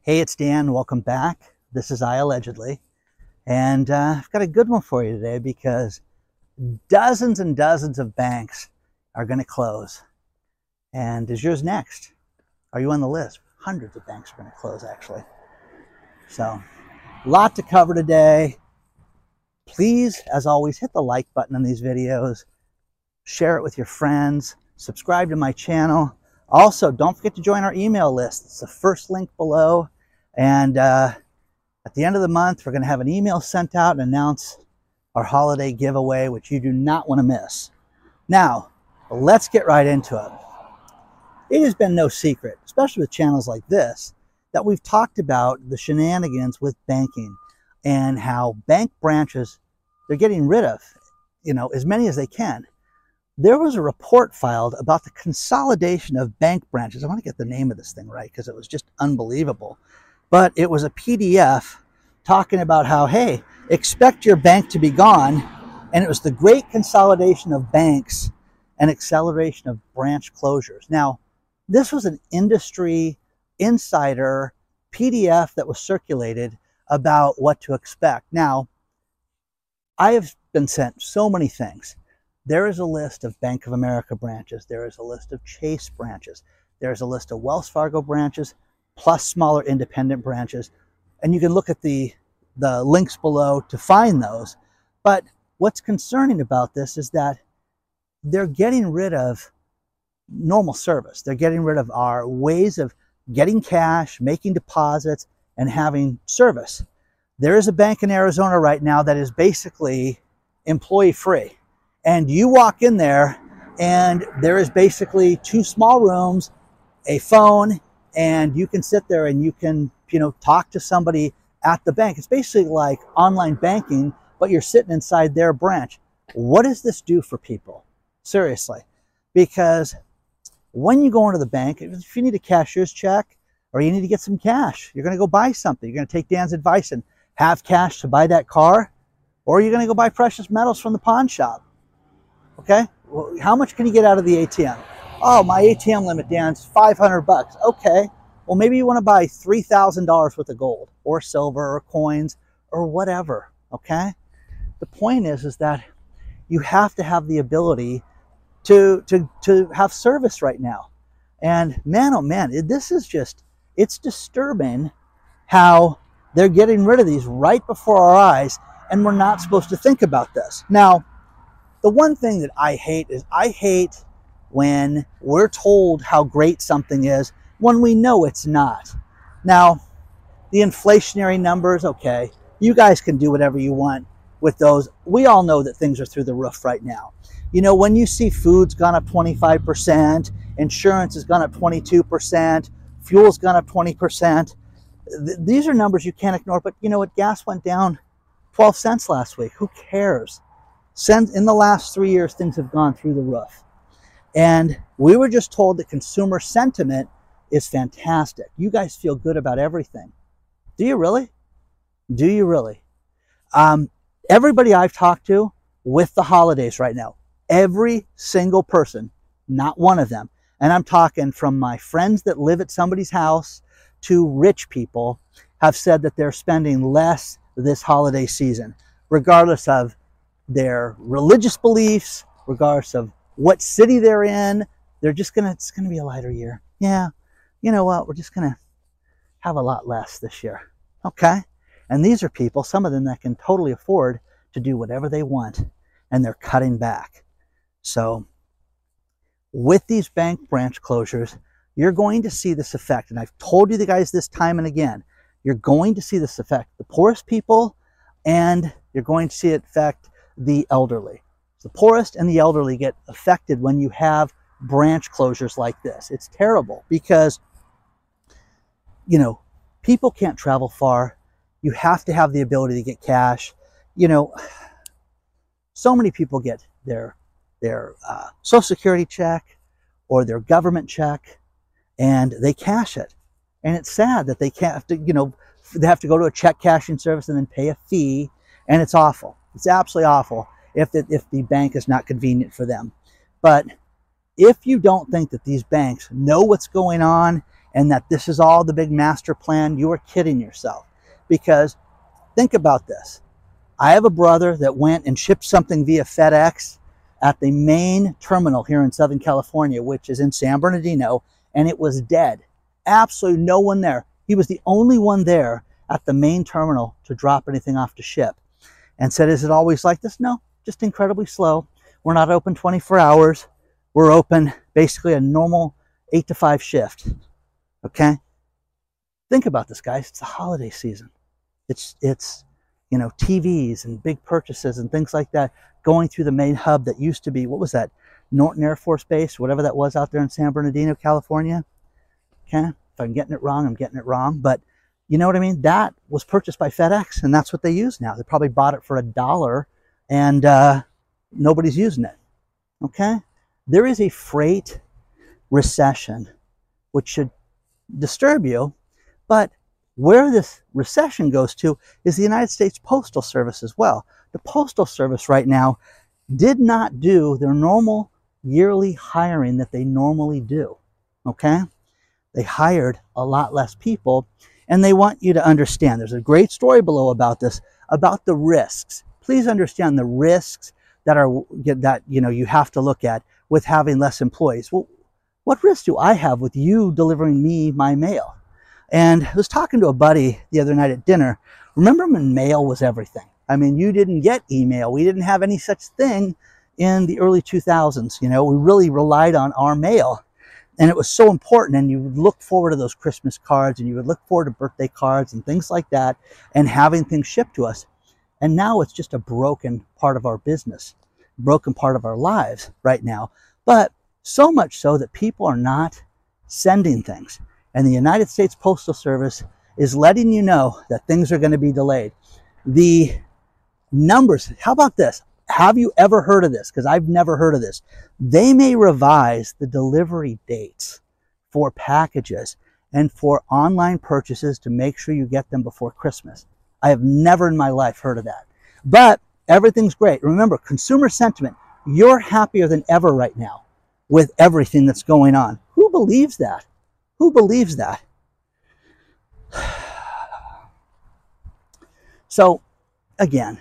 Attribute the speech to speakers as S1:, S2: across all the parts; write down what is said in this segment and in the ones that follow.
S1: Hey, it's Dan. Welcome back. This is I Allegedly. And I've got a good one for you today because dozens and dozens of banks are going to close. And is yours next? Are you on the list? Hundreds of banks are going to close, actually. So, a lot to cover today. Please, as always, hit the like button on these videos. Share it with your friends. Subscribe to my channel. Also, don't forget to join our email list. It's the first link below. And at the end of the month, we're going to have an email sent out and announce our holiday giveaway, which you do not want to miss. Now, let's get right into it. It has been no secret, especially with channels like this, that we've talked about the shenanigans with banking and how bank branches, they're getting rid of, as many as they can. There was a report filed about the consolidation of bank branches. I want to get the name of this thing right because it was just unbelievable. But it was a PDF talking about how, hey, expect your bank to be gone. And it was the great consolidation of banks and acceleration of branch closures. Now, this was an industry insider PDF that was circulated about what to expect. Now, I have been sent so many things. There is a list of Bank of America branches. There is a list of Chase branches. There's a list of Wells Fargo branches, plus smaller independent branches. And you can look at the links below to find those. But what's concerning about this is that they're getting rid of normal service. They're getting rid of our ways of getting cash, making deposits, and having service. There is a bank in Arizona right now that is basically employee-free. And you walk in there and there is basically 2 small rooms, a phone, and you can sit there and you can, talk to somebody at the bank. It's basically like online banking, but you're sitting inside their branch. What does this do for people? Seriously. Because when you go into the bank, if you need a cashier's check or you need to get some cash, you're going to go buy something. You're going to take Dan's advice and have cash to buy that car, or you're going to go buy precious metals from the pawn shop. Okay, well, how much can you get out of the ATM? Oh, my ATM limit, Dan's $500. Okay, well, maybe you want to buy $3,000 worth of gold or silver or coins or whatever. Okay, the point is that you have to have the ability to have service right now. And man, oh man, this is just, it's disturbing how they're getting rid of these right before our eyes, and we're not supposed to think about this. Now, the one thing that I hate is I hate when we're told how great something is when we know it's not. Now, the inflationary numbers, okay, you guys can do whatever you want with those. We all know that things are through the roof right now. When you see food's gone up 25%, insurance has gone up 22%, fuel's gone up 20%. These are numbers you can't ignore, but you know what? Gas went down 12 cents last week. Who cares? In the last 3 years, things have gone through the roof. And we were just told that consumer sentiment is fantastic. You guys feel good about everything. Do you really? Do you really? Everybody I've talked to with the holidays right now, every single person, not one of them, and I'm talking from my friends that live at somebody's house to rich people, have said that they're spending less this holiday season, regardless of their religious beliefs, regardless of what city they're in. It's going to be a lighter year. Yeah, you know what? We're just going to have a lot less this year. Okay? And these are people, some of them that can totally afford to do whatever they want, and they're cutting back. So with these bank branch closures, you're going to see this effect. And I've told you guys this time and again, you're going to see this effect the poorest people, and you're going to see it affect the elderly. The poorest and the elderly get affected when you have branch closures like this. It's terrible because, people can't travel far. You have to have the ability to get cash. So many people get their Social Security check or their government check and they cash it. And it's sad that they can't, they have to go to a check cashing service and then pay a fee, and it's awful. It's absolutely awful if the bank is not convenient for them. But if you don't think that these banks know what's going on and that this is all the big master plan, you are kidding yourself. Because think about this. I have a brother that went and shipped something via FedEx at the main terminal here in Southern California, which is in San Bernardino, and it was dead. Absolutely no one there. He was the only one there at the main terminal to drop anything off to ship. And said, is it always like this? No, just incredibly slow. We're not open 24 hours. We're open basically a normal 8 to 5 shift. Okay? Think about this, guys. It's the holiday season. It's you know, TVs and big purchases and things like that going through the main hub that used to be, what was that? Norton Air Force Base, whatever that was out there in San Bernardino, California. Okay? If I'm getting it wrong, I'm getting it wrong. But you know what I mean? That was purchased by FedEx, and that's what they use now. They probably bought it for $1, and nobody's using it. Okay? There is a freight recession, which should disturb you, but where this recession goes to is the United States Postal Service as well. The Postal Service right now did not do their normal yearly hiring that they normally do. Okay? They hired a lot less people, and they want you to understand. There's a great story below about this, about the risks. Please understand the risks that you have to look at with having less employees. Well, what risk do I have with you delivering me my mail? And I was talking to a buddy the other night at dinner. Remember when mail was everything? I mean, you didn't get email. We didn't have any such thing in the early 2000s. You know, we really relied on our mail. And it was so important, and you would look forward to those Christmas cards, and you would look forward to birthday cards and things like that, and having things shipped to us. And now it's just a broken part of our business, broken part of our lives right now. But so much so that people are not sending things. And the United States Postal Service is letting you know that things are going to be delayed. The numbers, how about this? Have you ever heard of this? Because I've never heard of this. They may revise the delivery dates for packages and for online purchases to make sure you get them before Christmas. I have never in my life heard of that. But everything's great. Remember, consumer sentiment. You're happier than ever right now with everything that's going on. Who believes that? Who believes that? So, again,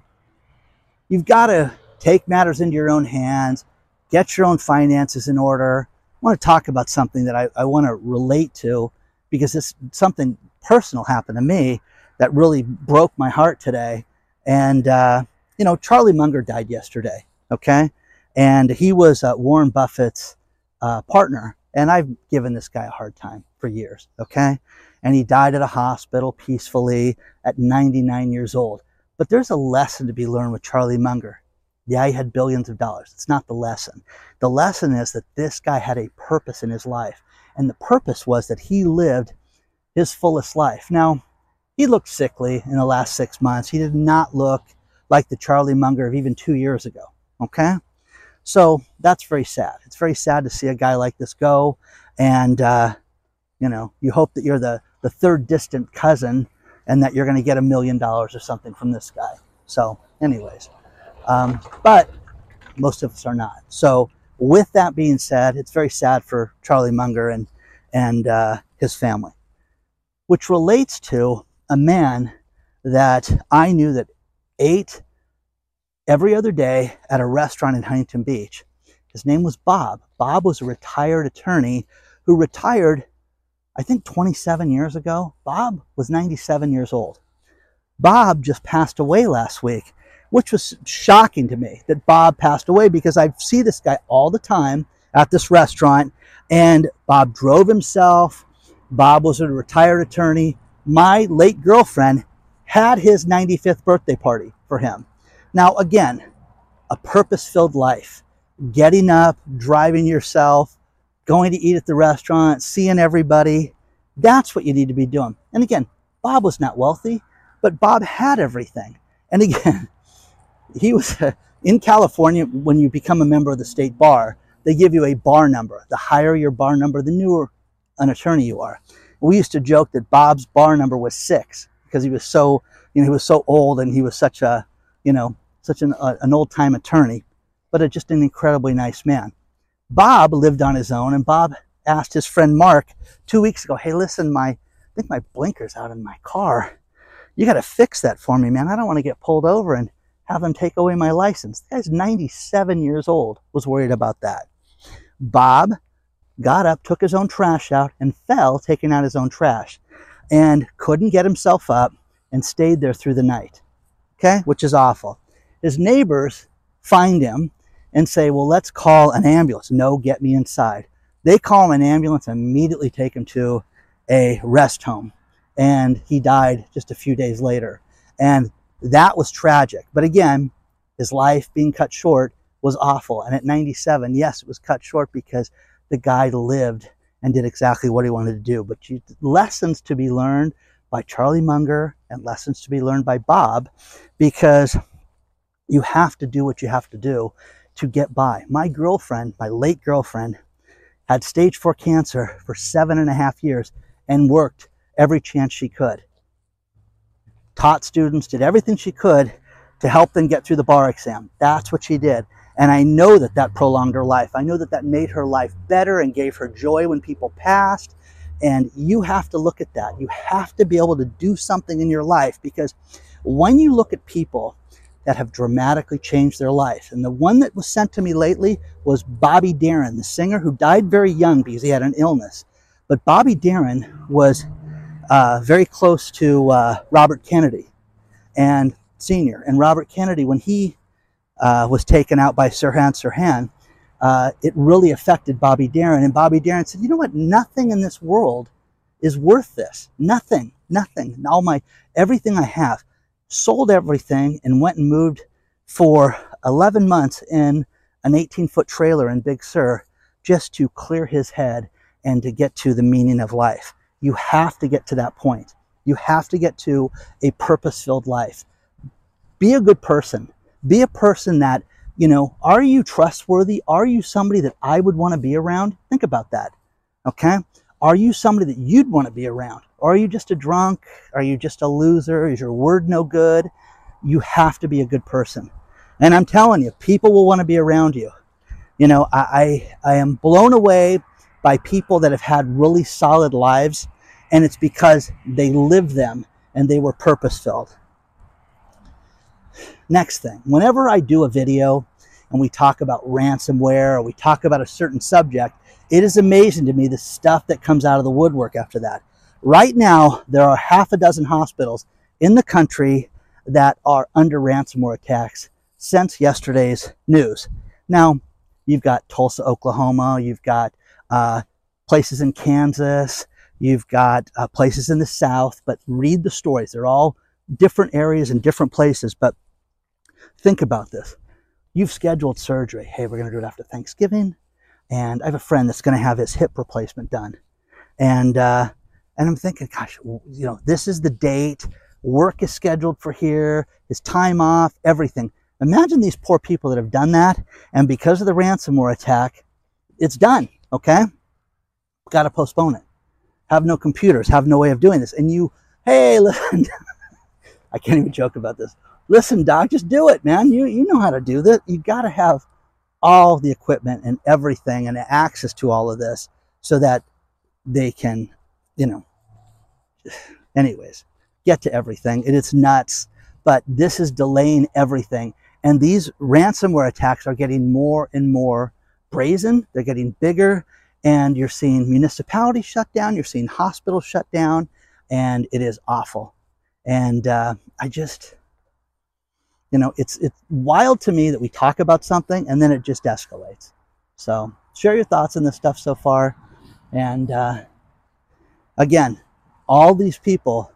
S1: you've got to take matters into your own hands, get your own finances in order. I want to talk about something that I want to relate to, because it's something personal happened to me that really broke my heart today. And, you know, Charlie Munger died yesterday, okay? And he was Warren Buffett's partner. And I've given this guy a hard time for years, okay? And he died at a hospital peacefully at 99 years old. But there's a lesson to be learned with Charlie Munger. Yeah, he had billions of dollars. It's not the lesson. The lesson is that this guy had a purpose in his life. And the purpose was that he lived his fullest life. Now, he looked sickly in the last 6 months. He did not look like the Charlie Munger of even 2 years ago, okay? So that's very sad. It's very sad to see a guy like this go. And, you know, you hope that you're the third distant cousin and that you're going to get $1 million or something from this guy. So anyways, but most of us are not. So with that being said, it's very sad for Charlie Munger and his family, which relates to a man that I knew that ate every other day at a restaurant in Huntington Beach. His name was Bob. Bob was a retired attorney who retired, I think, 27 years ago. Bob was 97 years old. Bob just passed away last week, which was shocking to me that Bob passed away, because I see this guy all the time at this restaurant, and Bob drove himself. Bob was a retired attorney. My late girlfriend had his 95th birthday party for him. Now, again, a purpose-filled life. Getting up, driving yourself, going to eat at the restaurant, seeing everybody. That's what you need to be doing. And again, Bob was not wealthy, but Bob had everything. And again, he was in California. When you become a member of the state bar, they give you a bar number. The higher your bar number, the newer an attorney you are. We used to joke that Bob's bar number was 6, because he was so, he was so old, and he was such a, such an old-time attorney, but just an incredibly nice man. Bob lived on his own, and Bob asked his friend Mark 2 weeks ago, hey, listen, I think my blinker's out in my car. You got to fix that for me, man. I don't want to get pulled over and have them take away my license. The guy's 97 years old, was worried about that. Bob got up, took his own trash out, and fell taking out his own trash, and couldn't get himself up and stayed there through the night, okay, which is awful. His neighbors find him and say, well, let's call an ambulance. No, get me inside. They call an ambulance and immediately take him to a rest home, and he died just a few days later. And that was tragic. But again, his life being cut short was awful. And at 97, yes, it was cut short because the guy lived and did exactly what he wanted to do. But lessons to be learned by Charlie Munger and lessons to be learned by Bob, because you have to do what you have to do to get by. My girlfriend, my late girlfriend, had stage 4 cancer for 7.5 years and worked every chance she could. Taught students, did everything she could to help them get through the bar exam. That's what she did. And I know that that prolonged her life. I know that that made her life better and gave her joy when people passed. And you have to look at that. You have to be able to do something in your life, because when you look at people that have dramatically changed their life, and the one that was sent to me lately was Bobby Darin, the singer who died very young because he had an illness. But Bobby Darin was very close to Robert Kennedy and Sr. And Robert Kennedy, when he was taken out by Sirhan Sirhan, it really affected Bobby Darin. And Bobby Darin said, you know what? Nothing in this world is worth this. Nothing. Everything I have. Sold everything and went and moved for 11 months in an 18-foot trailer in Big Sur just to clear his head and to get to the meaning of life. You have to get to that point. You have to get to a purpose-filled life. Be a good person. Be a person that, are you trustworthy? Are you somebody that I would want to be around? Think about that, okay? Are you somebody that you'd want to be around? Or are you just a drunk? Are you just a loser? Is your word no good? You have to be a good person. And I'm telling you, people will want to be around you. I am blown away by people that have had really solid lives, and it's because they lived them and they were purpose-filled. Next thing, whenever I do a video and we talk about ransomware or we talk about a certain subject, it is amazing to me the stuff that comes out of the woodwork after that. Right now, there are 6 hospitals in the country that are under ransomware attacks since yesterday's news. Now, you've got Tulsa, Oklahoma, you've got places in Kansas, you've got places in the South, but read the stories. They're all different areas and different places, but think about this. You've scheduled surgery. Hey, we're going to do it after Thanksgiving, and I have a friend that's going to have his hip replacement done. And I'm thinking, gosh, this is the date, work is scheduled for here, his time off, everything. Imagine these poor people that have done that, and because of the ransomware attack, it's done, okay? Got to postpone it. Have no computers, have no way of doing this. And hey, listen, I can't even joke about this. Listen, doc, just do it, man. You know how to do this. You got to have all the equipment and everything and access to all of this so that they can, anyways, get to everything. And it's nuts, but this is delaying everything. And these ransomware attacks are getting more and more brazen. They're getting bigger, and you're seeing municipalities shut down. You're seeing hospitals shut down, and it is awful. And it's wild to me that we talk about something and then it just escalates. So share your thoughts on this stuff so far. And again, all these people,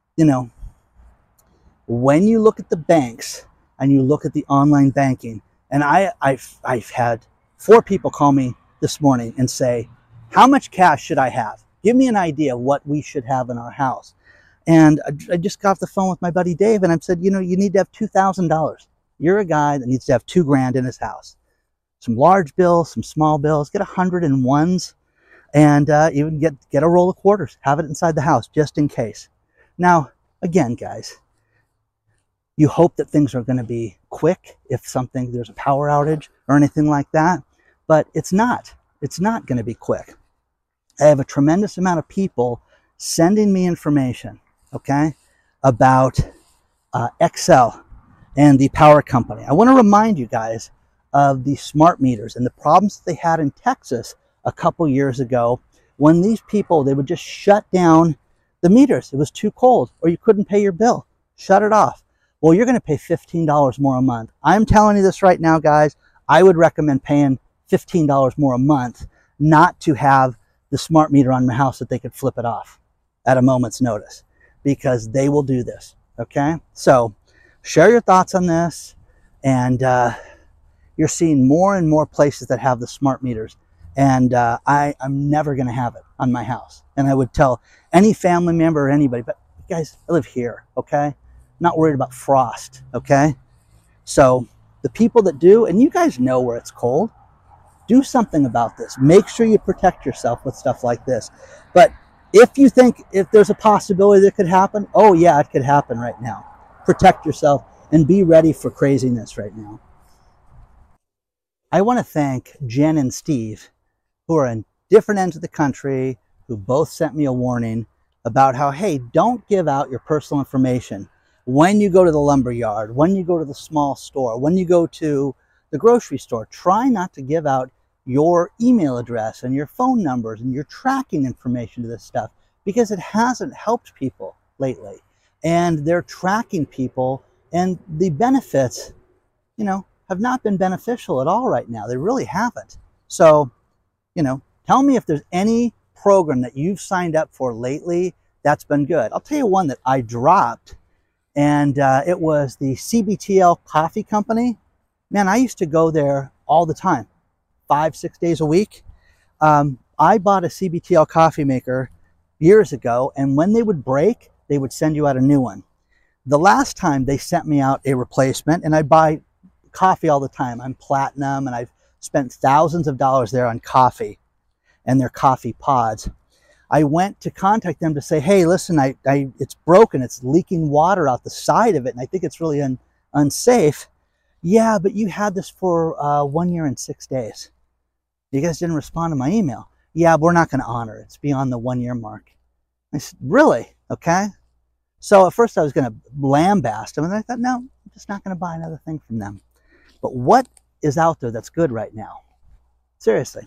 S1: when you look at the banks and you look at the online banking, and I've had 4 people call me this morning and say, how much cash should I have? Give me an idea of what we should have in our house. And I just got off the phone with my buddy Dave, and I said, you need to have $2,000. You're a guy that needs to have $2,000 in his house. Some large bills, some small bills, get 101s, and even get a roll of quarters. Have it inside the house just in case. Now, again, guys, you hope that things are going to be quick if there's a power outage or anything like that, but it's not. It's not going to be quick. I have a tremendous amount of people sending me information, okay, about Xcel and the power company. I want to remind you guys of the smart meters and the problems that they had in Texas a couple years ago when these people, they would just shut down the meters. It was too cold or you couldn't pay your bill. Shut it off. Well, you're going to pay $15 more a month. I'm telling you this right now, guys. I would recommend paying $15 more a month not to have the smart meter on my house that they could flip it off at a moment's notice, because they will do this. Okay, so share your thoughts on this, and you're seeing more and more places that have the smart meters, and I'm never going to have it on my house. And I would tell any family member or anybody, but guys, I live here, okay? I'm not worried about frost, okay? So the people that do, and you guys know where it's cold, do something about this. Make sure you protect yourself with stuff like this. But if you think if there's a possibility that could happen, oh yeah, it could happen right now. Protect yourself and be ready for craziness right now. I want to thank Jen and Steve, who are in different ends of the country, who both sent me a warning about how, hey, don't give out your personal information when you go to the lumber yard, when you go to the small store, when you go to the grocery store. Try not to give out your email address and your phone numbers and your tracking information to this stuff, because it hasn't helped people lately. And they're tracking people, and the benefits, you know, have not been beneficial at all right now. They really haven't. So, you know, tell me if there's any program that you've signed up for lately that's been good. I'll tell you one that I dropped, and it was the CBTL Coffee Company. Man, I used to go there all the time, 5-6 days a week. I bought a CBTL coffee maker years ago, and when they would break, they would send you out a new one. The last time they sent me out a replacement, and I buy coffee all the time. I'm platinum, and I've spent thousands of dollars there on coffee and their coffee pods. I went to contact them to say, hey, listen, it's broken. It's leaking water out the side of it, and I think it's really unsafe. Yeah, but you had this for 1 year and 6 days. You guys didn't respond to my email. Yeah, but we're not going to honor it. It's beyond the 1 year mark. I said, really? Okay. So at first I was going to lambast them, and I thought, no, I'm just not going to buy another thing from them. But what is out there that's good right now? Seriously.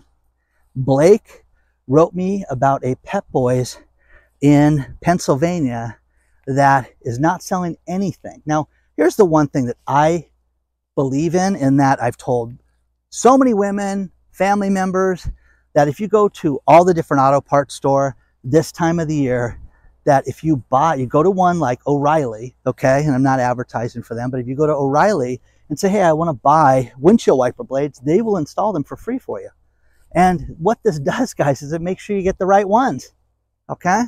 S1: Blake wrote me about a Pep Boys in Pennsylvania that is not selling anything. Now, here's the one thing that I believe in that I've told so many women, family members, that if you go to all the different auto parts store this time of the year, that if you go to one like O'Reilly, okay, and I'm not advertising for them, but if you go to O'Reilly and say, hey, I want to buy windshield wiper blades, they will install them for free for you. And what this does, guys, is it makes sure you get the right ones, okay?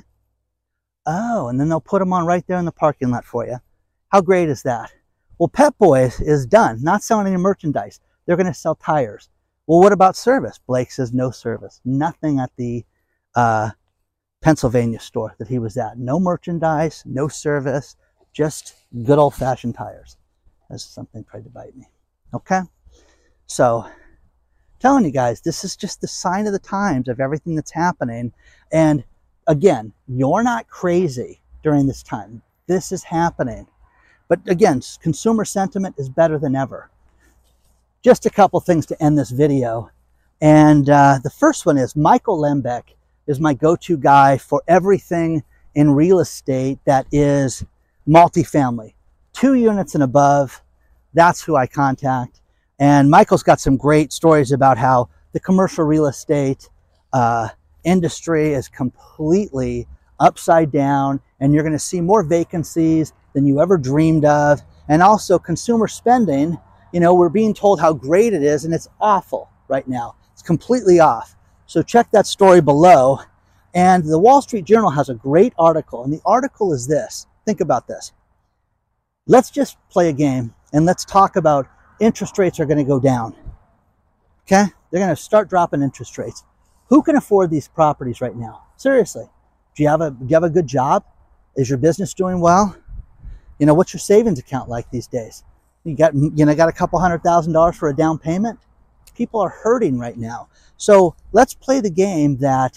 S1: Oh, and then they'll put them on right there in the parking lot for you. How great is that? Well, Pep Boys is done, not selling any merchandise. They're going to sell tires. Well, what about service? Blake says no service. Nothing at the Pennsylvania store that he was at. No merchandise, no service, just good old-fashioned tires. That's something tried to bite me. Okay? So, telling you guys, this is just the sign of the times of everything that's happening. And again, you're not crazy during this time. This is happening. But again, consumer sentiment is better than ever. Just a couple things to end this video. And the first one is Michael Lembeck is my go-to guy for everything in real estate that is multifamily. 2 units and above, that's who I contact. And Michael's got some great stories about how the commercial real estate industry is completely upside down, and you're going to see more vacancies than you ever dreamed of. And also consumer spending, you know, we're being told how great it is, and it's awful right now. It's completely off. So check that story below. And the Wall Street Journal has a great article, and the article is this. Think about this. Let's just play a game, and let's talk about interest rates are going to go down. Okay? They're going to start dropping interest rates. Who can afford these properties right now? Seriously. Do you have a good job? Is your business doing well? You know, what's your savings account like these days? You got a couple $100,000 for a down payment? People are hurting right now. So let's play the game that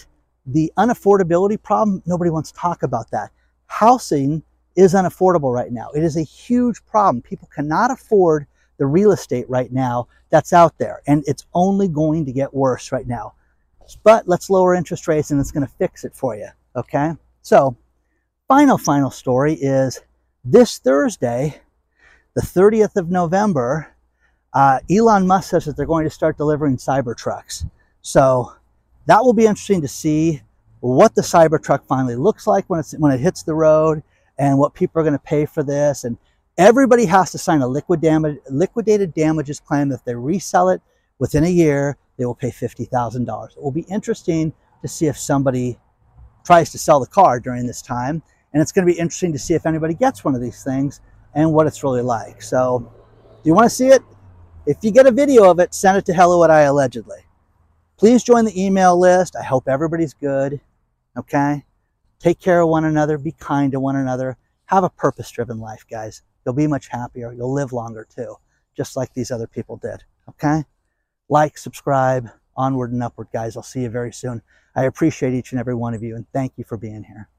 S1: The unaffordability problem, nobody wants to talk about that. Housing is unaffordable right now. It is a huge problem. People cannot afford the real estate right now that's out there, and it's only going to get worse right now. But let's lower interest rates and it's going to fix it for you, okay? So, final story is this Thursday, the 30th of November, Elon Musk says that they're going to start delivering Cybertrucks. So that will be interesting to see what the Cybertruck finally looks like when it hits the road, and what people are going to pay for this. And everybody has to sign a liquidated damages claim. If they resell it within a year, they will pay $50,000. It will be interesting to see if somebody tries to sell the car during this time. And it's going to be interesting to see if anybody gets one of these things and what it's really like. So, do you want to see it? If you get a video of it, send it to hello@iallegedly. Please join the email list. I hope everybody's good, okay? Take care of one another. Be kind to one another. Have a purpose-driven life, guys. You'll be much happier. You'll live longer, too, just like these other people did, okay? Like, subscribe, onward and upward, guys. I'll see you very soon. I appreciate each and every one of you, and thank you for being here.